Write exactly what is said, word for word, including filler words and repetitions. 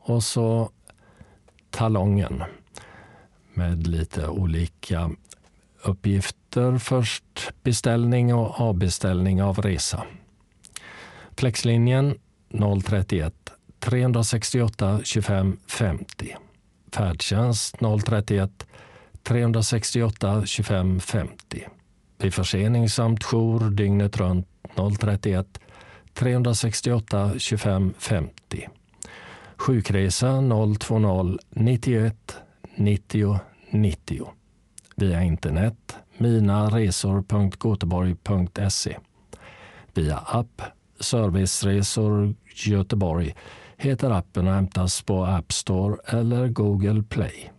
och så talongen med lite olika uppgifter. Först beställning och avbeställning av resa. Flexlinjen noll trettioett tre sextioåtta tjugofem femtio. Färdtjänst noll trettioett tre sextioåtta tjugofem femtio. Vid försening samt jour dygnet runt noll trettioett tre sextioåtta tjugofem femtio. Sjukresa noll tvåtio nittioett nittio nittio. Via internet minaresor punkt goteborg punkt se. Via app Serviceresor Göteborg heter appen och hämtas på App Store eller Google Play.